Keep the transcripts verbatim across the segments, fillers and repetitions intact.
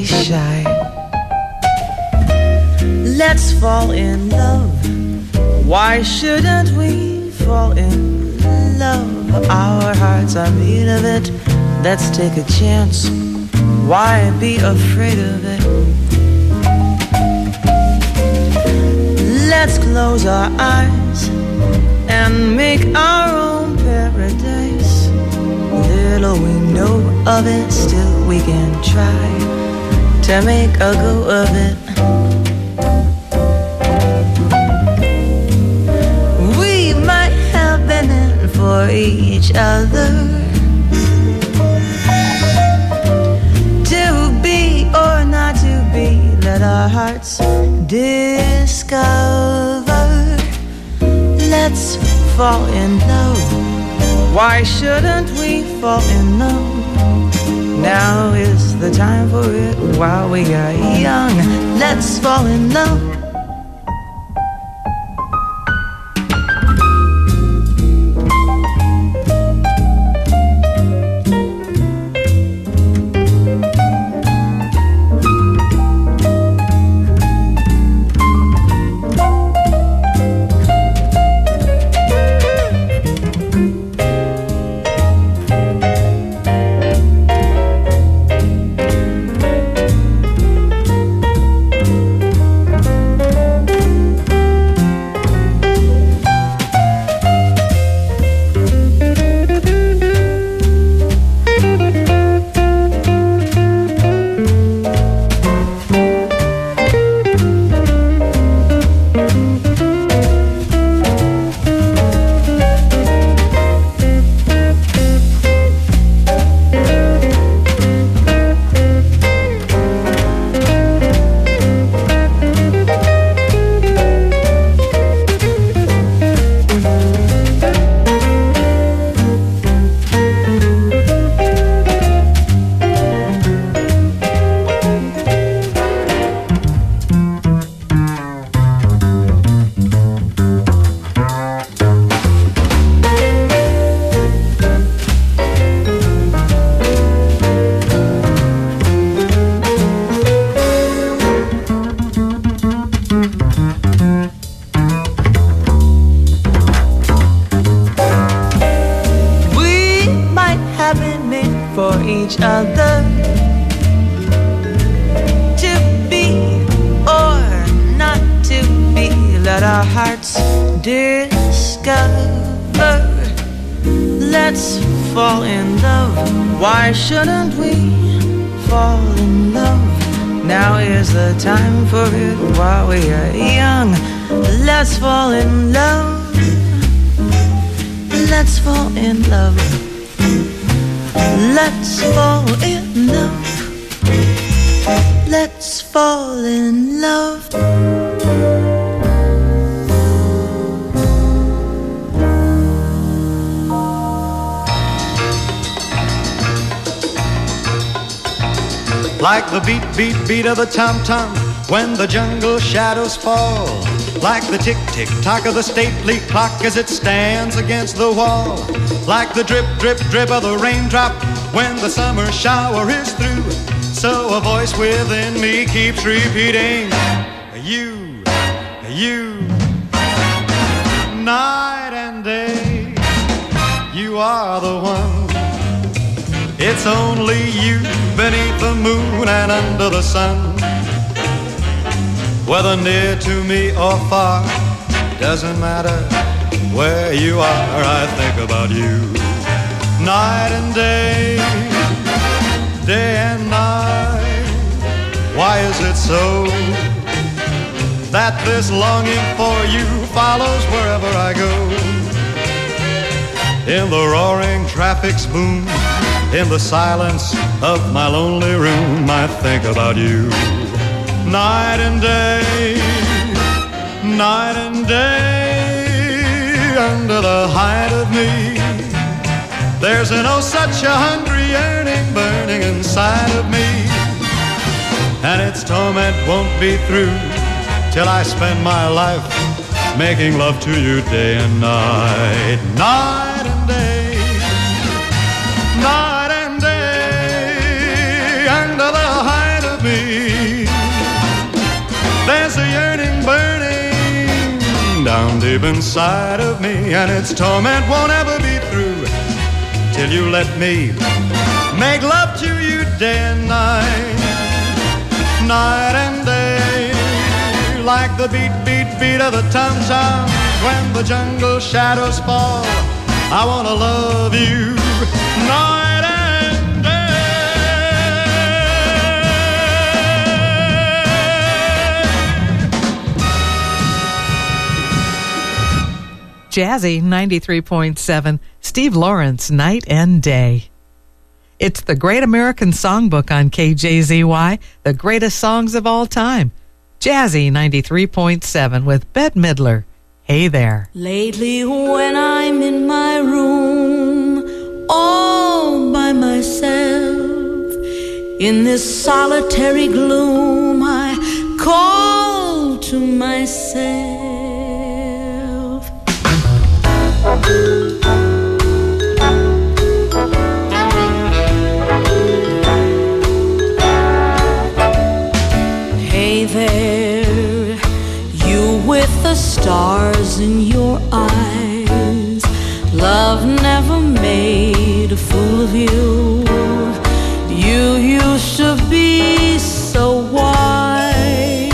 shy. Let's fall in love. Why shouldn't we fall in love? Our hearts are made of it. Let's take a chance. Why be afraid of it? Let's close our eyes and make our own paradise. Little we know of it, still we can try to make a go of it. We might have been in for each other, to be or not to be, let our hearts discover. Let's fall in love. Why shouldn't we fall in love? Now is the time for it while we are young. Let's fall in love. Why shouldn't we fall in love? Now is the time for it while we are young. Let's fall in love. Let's fall in love. Let's fall in love. Let's fall in love. Like the beat, beat, beat of the tom-tom when the jungle shadows fall. Like the tick-tick-tock of the stately clock as it stands against the wall. Like the drip, drip, drip of the raindrop when the summer shower is through. So a voice within me keeps repeating, you, you, night and day, you are the one. It's only you beneath the moon and under the sun. Whether near to me or far, doesn't matter where you are, I think about you. Night and day, day and night. Why is it so that this longing for you follows wherever I go? In the roaring traffic's boom, in the silence of my lonely room, I think about you. Night and day, night and day, under the height of me, there's an oh such a hungry yearning burning inside of me. And its torment won't be through till I spend my life making love to you day and night. Night and day, night and day, under the height of me, deep inside of me, and its torment won't ever be through till you let me make love to you day and night, night and day, like the beat, beat, beat of the tom-tom when the jungle shadows fall. I wanna love you night and day. Jazzy ninety-three point seven, Steve Lawrence, Night and Day. It's the Great American Songbook on K J Z Y, the greatest songs of all time. Jazzy ninety-three point seven with Bette Midler. Hey there. Lately when I'm in my room, all by myself, in this solitary gloom, I call to myself. Hey there, you with the stars in your eyes. Love never made a fool of you. You used to be so wise.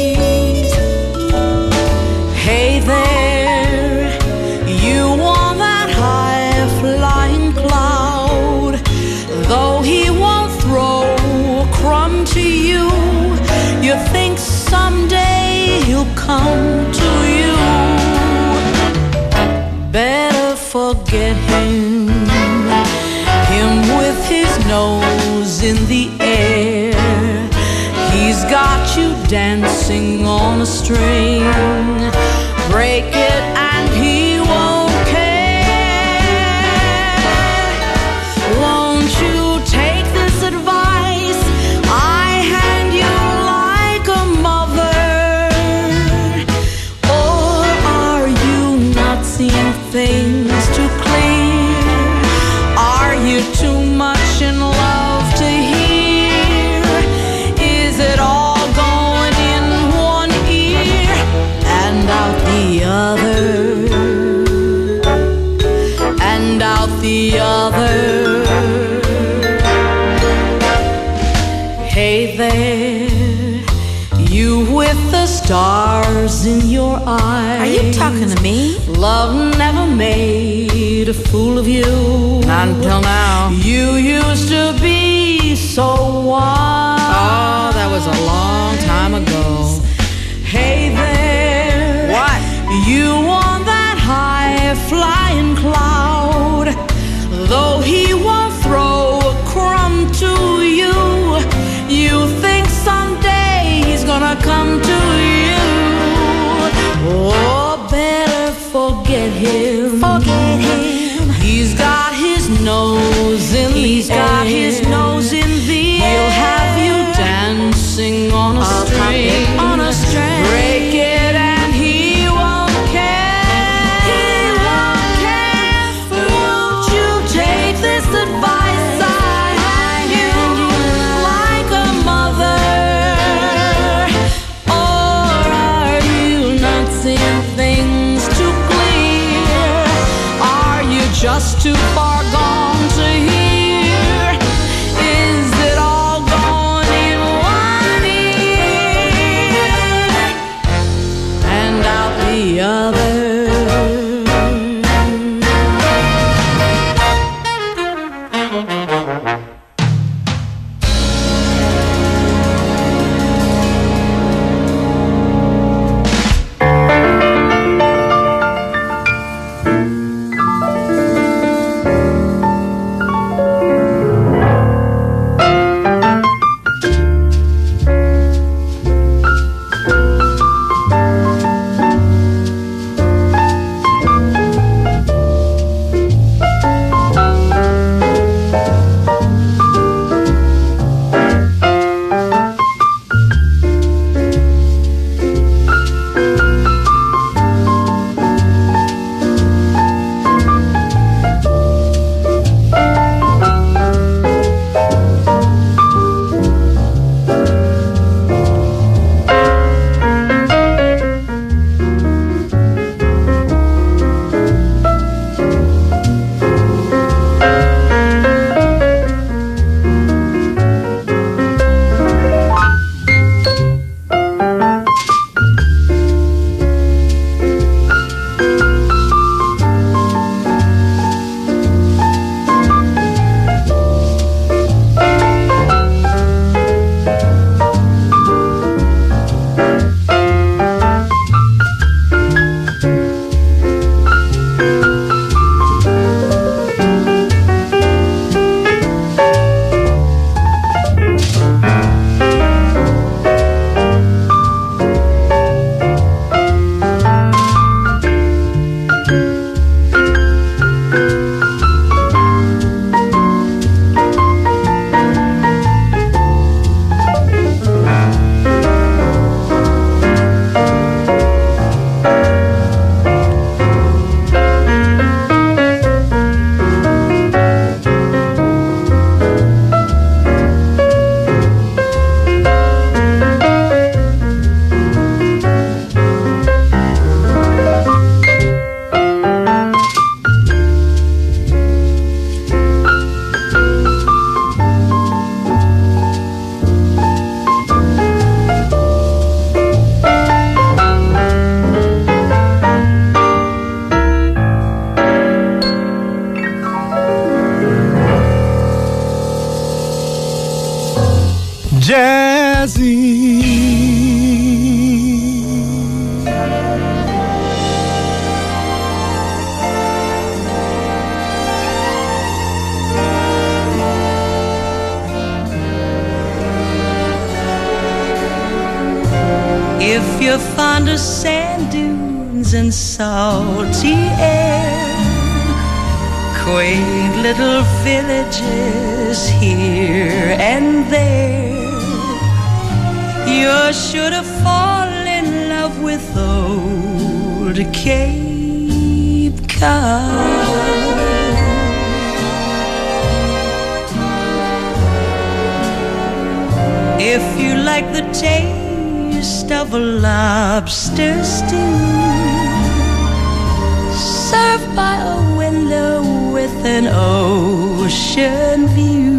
Hey there, you on that high flying cloud. Though he won't throw a crumb to you, you think someday he'll come to you. Better forget him, him with his nose in the air. He's got you dancing on a string. Break it and he won't care. Won't you take this advice I hand you like a mother? Or are you not seeing things too clear? Are you too much in love to hear? Is it all going in one ear and out the other? And out the other. Hey there, you with the stars in your eyes. Are you talking to me? Love never made a fool of you. Not until now. You used to be so wise. Oh, that was a long time ago. Hey there. What? You on that high flying cloud. Though he won't throw a crumb to you, you think someday he's gonna come to you. Oh, better forget him. Forget him. He's got his nose in He's the air. got his nose in the He'll air. have you dancing on a I'll string. pop it on a string. Break it and he won't care. He won't care. Won't you take this advice I hand you like a mother? Or are you not seeing things too clear? Are you just too far gone to hear? Is it all going in one ear and out the other? If you're fond of sand dunes and salty air, quaint little villages here and there, you're sure to fall in love with old Cape Cod. If you like the taste of a lobster stew served by a window with an ocean view,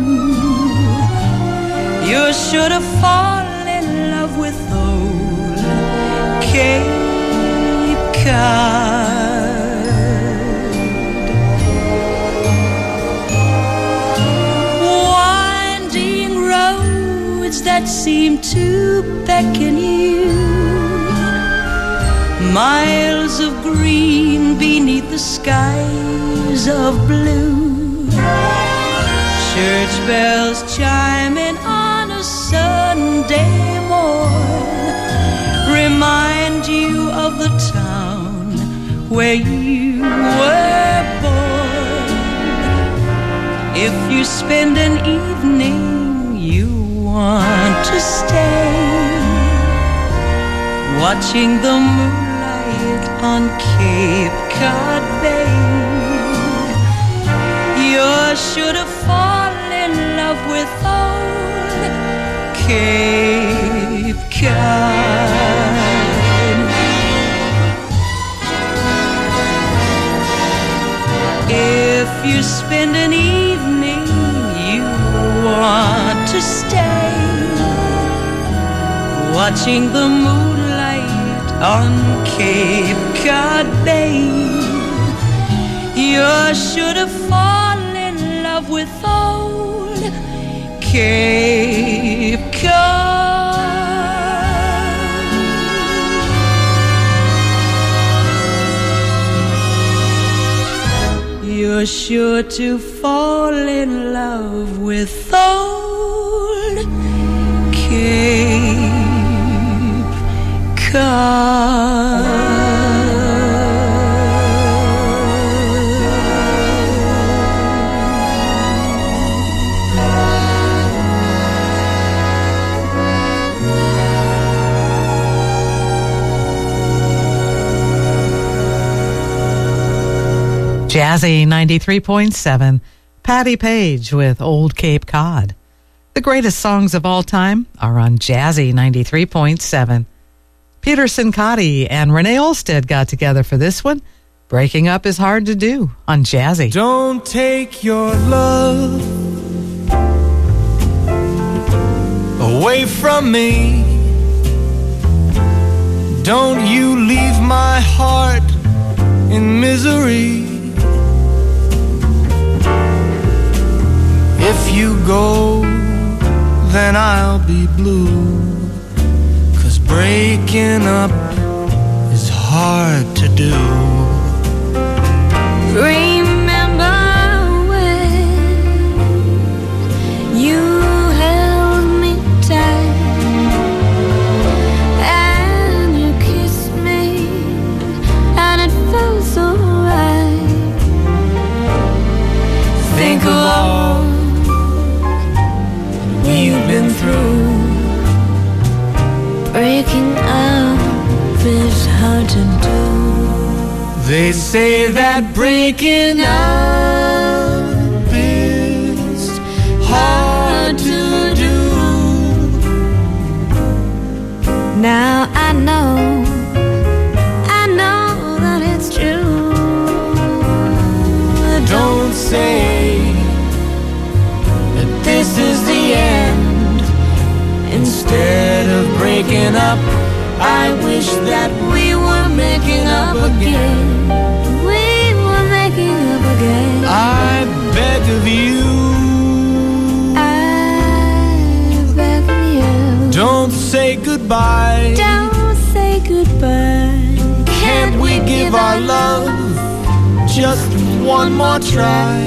you're sure to fall in love with old Cape Cod. Winding roads that seem to beckon you, miles of green beneath the skies of blue, church bells chiming on a Sunday morn remind you of the town where you were born. If you spend an evening you want to stay, watching the moonlight on Cape Cod Bay, you're sure to fall in love with old Cape Cod. If you spend an evening you want to stay, watching the moonlight on Cape Cod Bay, you're sure to fall in love with old Cape Cod. You're sure to fall in love with old Cape Cod. Jazzy ninety-three point seven, Patti Page with Old Cape Cod. The greatest songs of all time are on Jazzy ninety-three point seven. Peter Sincotti and Renee Olstead got together for this one. Breaking up is hard to do on Jazzy. Don't take your love away from me. Don't you leave my heart in misery. If you go, then I'll be blue, 'cause breaking up is hard to do. Remember when you held me tight and you kissed me and it felt so right. Think of all you've been through. Breaking up is hard to do. They say that breaking up is hard to do. Now I know, I know that it's true. Don't say that this is the end. Instead of breaking up, I wish that we were making up again. We were making up again. I beg of you, I beg of you. Don't say goodbye. Don't say goodbye. Can't we give our love just one more try?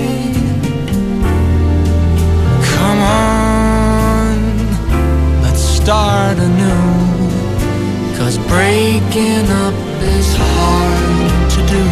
Come on, let's start anew. 'Cause breaking up is hard to do.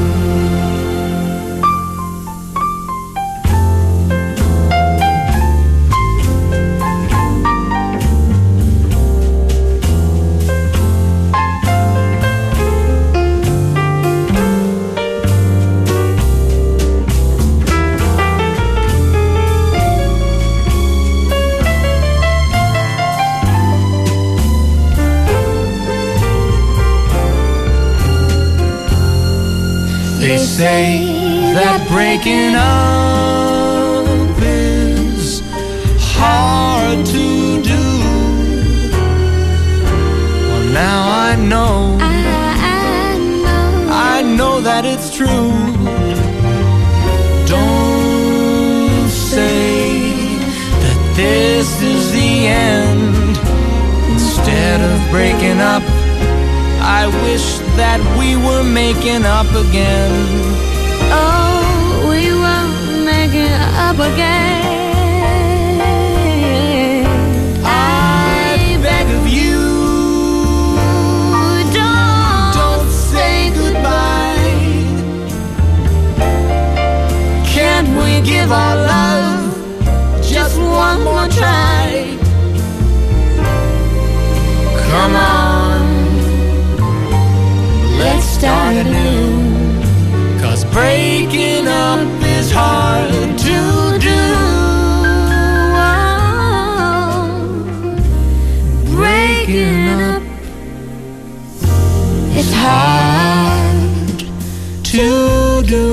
They say that breaking up is hard to do. Well, now I know, I, I know, I know that it's true. Don't say that this is the end. Instead of breaking up, I wish that we were making up again. Oh, we were making up again. I beg of you, Don't, don't say goodbye. Can't we give our love just one more try? Come on, let's start anew. 'Cause breaking up is hard to do. Oh, breaking up It's hard to do.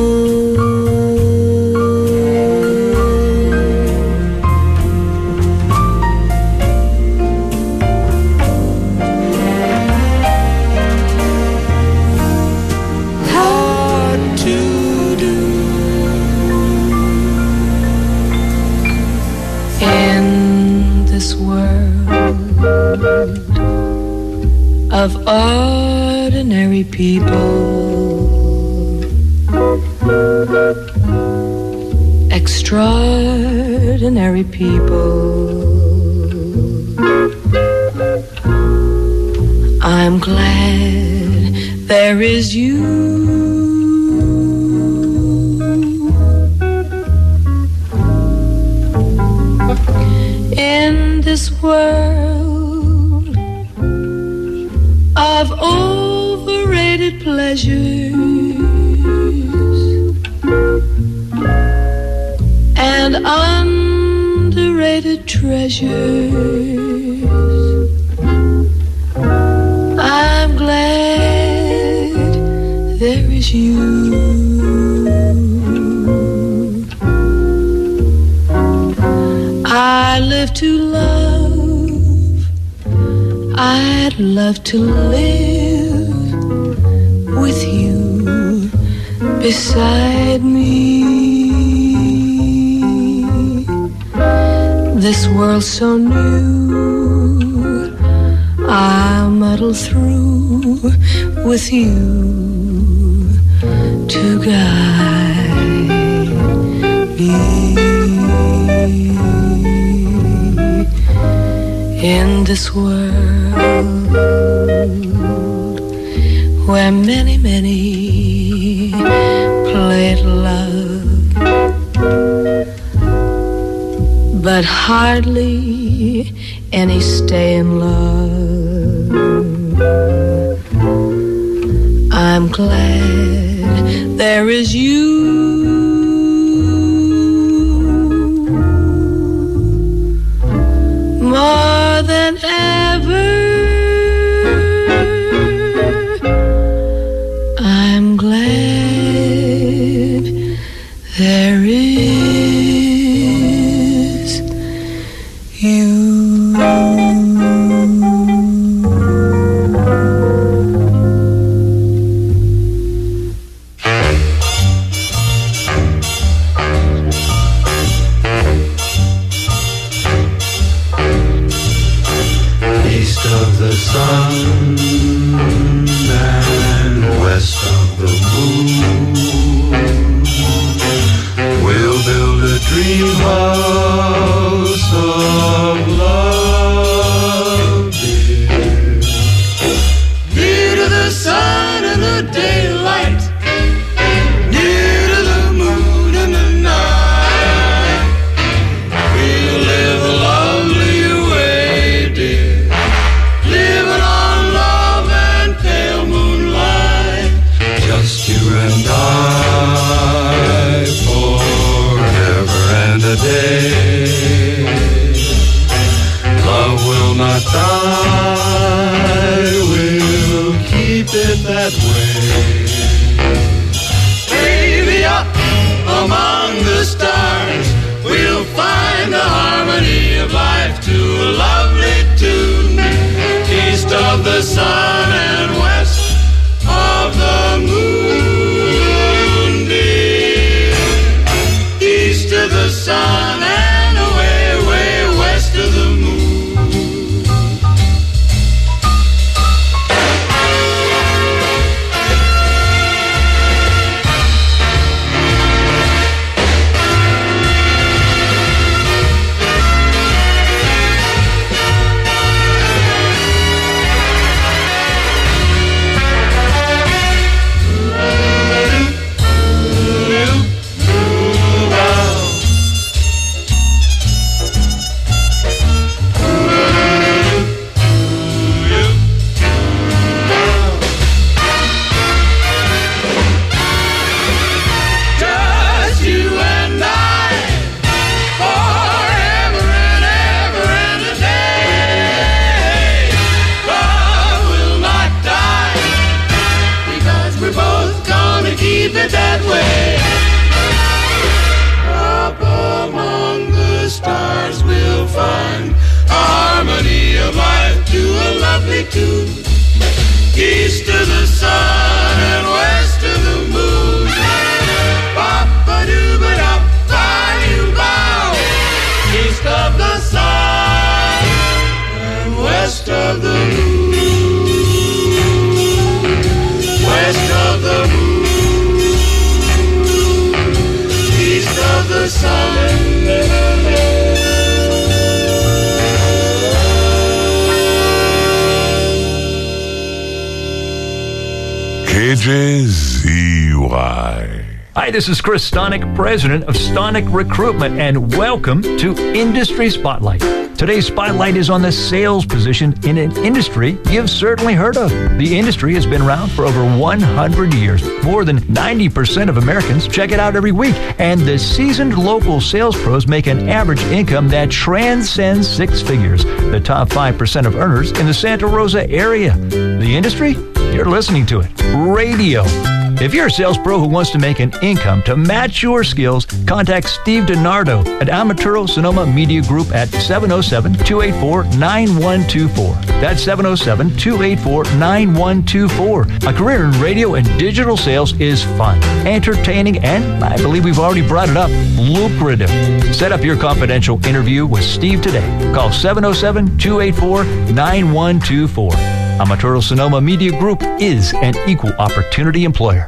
Of ordinary people, extraordinary people, I'm glad there is you. In this world of overrated pleasures and underrated treasures, I'm glad there is you. I live to love, I'd love to live with you beside me. This world's so new, I'll muddle through with you to guide me. In this world where many, many play at love, but hardly any stay in love, I'm glad there is you. More than ever, I'm glad there is you. of the sun and west of the moon. We'll build a dream house of love, dear. Near to the sun and the daylight, near to the moon and the night. We'll live a lovely way, dear, living on love and pale moonlight. Just you and I, forever and a day. Love will not die, we'll keep it that way. Baby, up among the stars, we'll find the harmony of life to a lovely tune. East of the sun and west of the moon, dear. East of the sun and away, away west of the moon. East of the sun and west of the moon. Ba-ba-doo-ba-da-ba-doo-bow. East of the sun and west of the moon. West of the moon. East of the sun. K J Z Y. Hi, this is Chris Stonick, president of Stonick Recruitment, and welcome to Industry Spotlight. Today's spotlight is on the sales position in an industry you've certainly heard of. The industry has been around for over one hundred years. More than ninety percent of Americans check it out every week, and the seasoned local sales pros make an average income that transcends six figures. The top five percent of earners in the Santa Rosa area. The industry? You're listening to it. Radio. If you're a sales pro who wants to make an income to match your skills, contact Steve DiNardo at Amaturo Sonoma Media Group at seven oh seven, two eight four, nine one two four. That's seven oh seven, two eight four, nine one two four. A career in radio and digital sales is fun, entertaining, and I believe we've already brought it up, lucrative. Set up your confidential interview with Steve today. Call seven oh seven, two eight four, nine one two four. Amaturo Sonoma Media Group is an equal opportunity employer.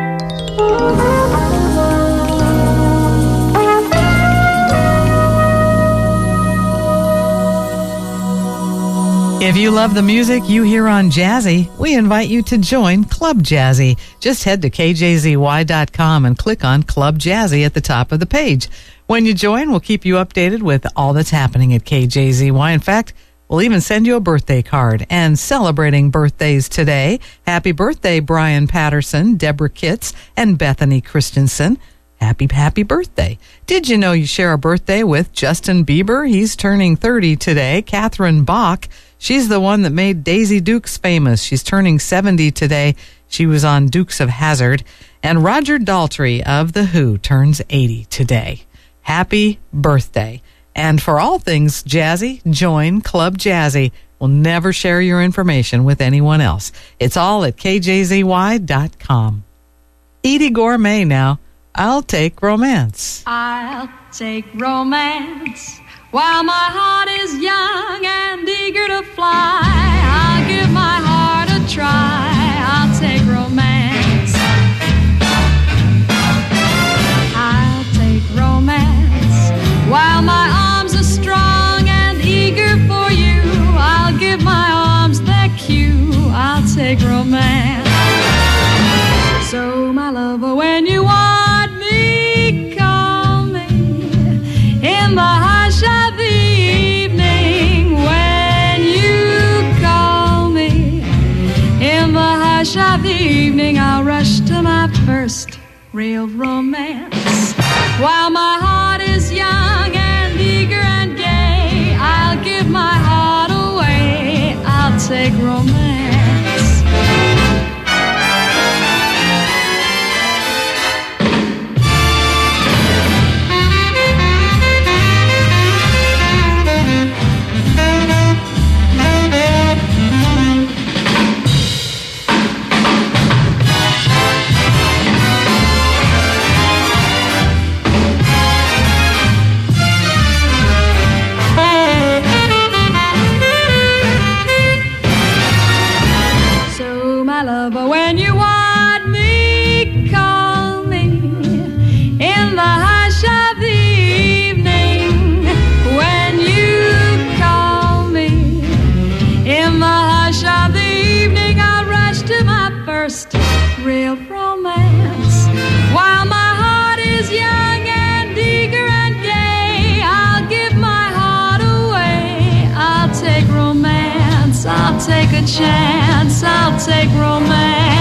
If you love the music you hear on Jazzy, we invite you to join Club Jazzy. Just head to K J Z Y dot com and click on Club Jazzy at the top of the page. When you join, we'll keep you updated with all that's happening at K J Z Y. In fact, we'll even send you a birthday card. And celebrating birthdays today, happy birthday, Brian Patterson, Deborah Kitts, and Bethany Christensen. Happy, happy birthday. Did you know you share a birthday with Justin Bieber? He's turning thirty today. Catherine Bach, she's the one that made Daisy Dukes famous. She's turning seventy today. She was on Dukes of Hazzard. And Roger Daltrey of The Who turns eighty today. Happy birthday. And for all things jazzy, join Club Jazzy. We'll never share your information with anyone else. It's all at K J Z Y dot com. Edie Gourmet now. I'll take romance. I'll take romance while my heart is young and eager to fly. hush of the evening, I'll rush to my first real romance. While my heart is young and eager and gay, I'll give my heart away, I'll take romance. But when you want me, call me in the hush of the evening. When you call me in the hush of the evening, I'll rush to my first real romance. While my heart is young and eager and gay, I'll give my heart away. I'll take romance, I'll take a chance, I'll take romance.